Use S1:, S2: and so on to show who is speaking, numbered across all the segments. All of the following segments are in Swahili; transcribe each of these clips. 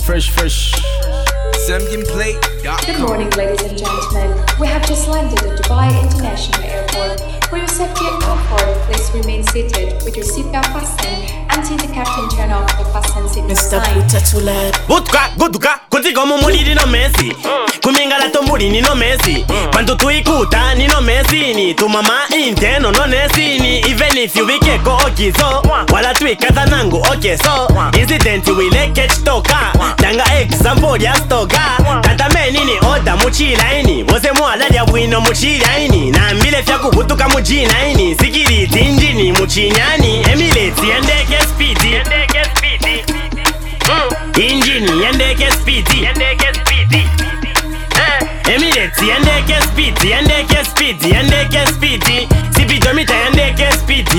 S1: Fresh.
S2: Good morning, ladies and gentlemen. We have just landed at Dubai International Airport. For your safety at airport, please remain seated with your seatbelt fastened until the captain turn off the fasten seatbelt sign.
S3: Gutuka, kutiko mumuliri no Messi. Kumingala tombuli ni no Messi. Pantu tuikuta ni no Messi ni. Tumama inteno no nesini. Even if you wikeko okizo. Wala tuikata nangu okeso. Incident wile catch toka. Danga example ya stoka. Tatame nini oda muchila ini. Wose mwala ya wino muchila ini. Na mbile fyaku kutuka mujina ini. Sikiri tinjini muchinyani. Emileti yendeke speedy. Injini yendeke speedy. Emirates yendeke speedy. Sipidomita yendeke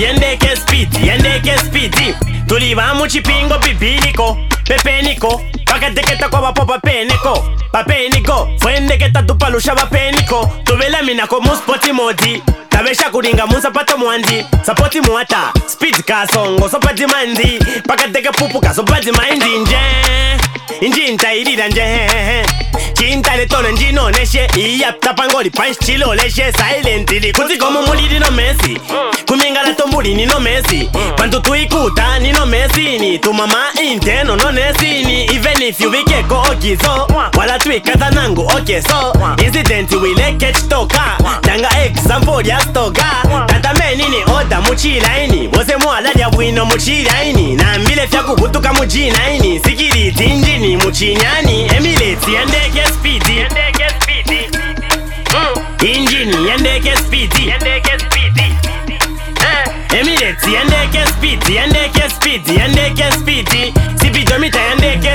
S3: speedy. Tuliva muchipingo bibiliko. Pepeniko pakateketa kwa wapo papeniko fuendeketa tupalusha wapeniko. Tuvela mina komu spoti modi. Tabesha kuringa musapato mwandi. Sapoti muata speed kasongo sopati mandi. Pakateke pupu kasopati maindi nje. Inji ntairira nje. Chintale tono njino neshe. Iya tapangoli punch chilo leshe. Silently kutiko mumuliri no Messi. Kumingala tombuli ni no Messi. Pantu tuikuta ni no Messi ni. Tumama inteno no nesini. Even if you wikeko okizo. Wala tuikata nangu okeso. Incident wile catch toka. Danga example ya stoka. Tatame nini oda muchila ini. Wose mwala ya wino muchila ini. Na mbile fyaku kutuka mujina ini. Sikiri tinjini muchinyani. Emileti yendeke speedy. Injini yendeke speedy. Emirates yendeke speedy. Sipidomita yendeke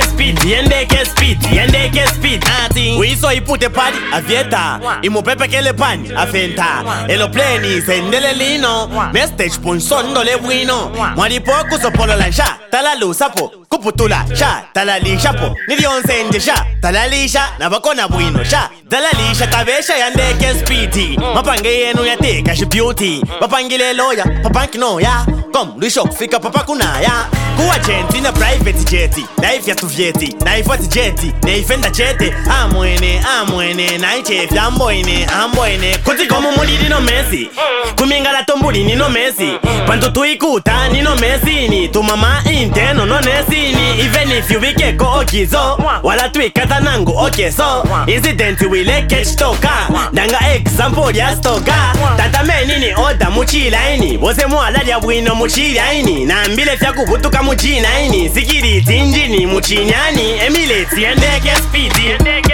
S3: speedy. Wiso ipute padi avieta. Imupepe kele pani afenta. Elopleni sendele lino. Mestage punsondo le buino. Mwalipoku sopolo lansha. Talalu sapo kuputula sha. Talalisha po nilionsenje sha. Talalisha nabakona buino sha. Talalisha kabesha yendeke speedy. Mapange yenu yate cash beauty. Mapangile loya papanki no ya. Kom luisho fika papa kunaya. Kuwa jenti na private jeti. Naifya tuvyeti. Naifati jeti. Naifenda jeti. Amwene. Naichefya amboine. Kutiko mumuliri no Messi. Kumingala tombuli ni no Messi. Pantu tuikuta ni no Messi ni. Tumama inteno no nesini. Even if you wikeko okizo. Wala tuikata nangu okeso. Incident wile catch toka. Danga example ya stoka. Tatame nini oda muchila ini. Wose mwala ya wino muchila ini. Na mbile fyaku kutuka mujina ini. Sikiri tinjini muchinyani. Emileti yendeke speedy.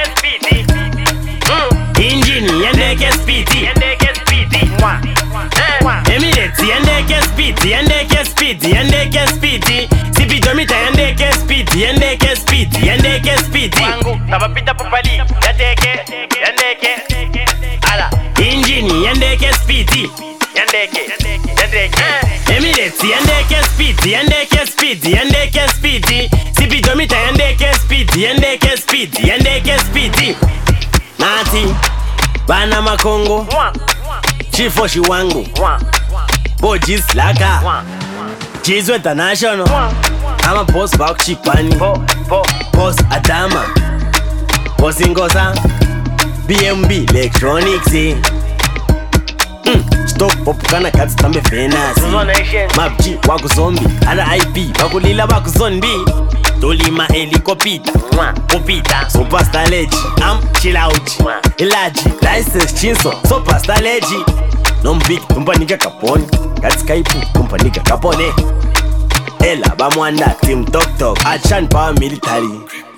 S3: Injini yendeke speedy. Emileti yendeke speedy. Sipidomita yendeke speedy. Wangu tabapita papali yendeke. Ala injini yendeke speedy. Emirates yendeke speedy. Sipidomita yendeke speedy. Nati bana makongo chifoshi wangu Bojis laka Jizwe international ama boss back chipani boss Adama boss Ingoza BMB electronics stop popukana kati tambe venasi mabji waku zombie RIP wakulila waku zombie Tolima helicopter Popita Superstar Legi chill out Ilaji License chinso Superstar Legi Nombik tumpanika kapone Kati kaipu tumpanika kapone Ela bamwanda Team Tok Tok Action Power Military